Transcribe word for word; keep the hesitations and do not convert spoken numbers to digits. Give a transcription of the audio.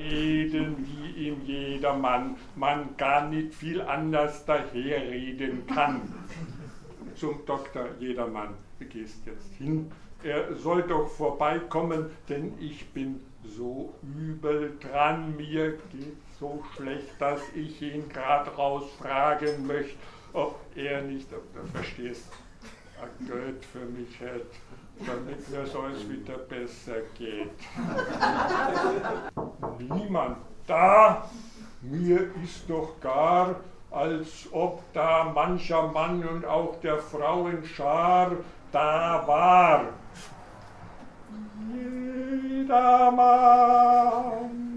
reden wie ihm jedermann, man gar nicht viel anders daherreden kann. Zum Doktor Jedermann, du gehst jetzt hin, er soll doch vorbeikommen, denn ich bin so übel dran, mir geht so schlecht, dass ich ihn grad rausfragen möchte, ob er nicht, ob du verstehst, ein Geld für mich hätte, damit mir so es wieder besser geht. Niemand da, mir ist doch gar, als ob da mancher Mann und auch der Frauen Schar da war. Jedermann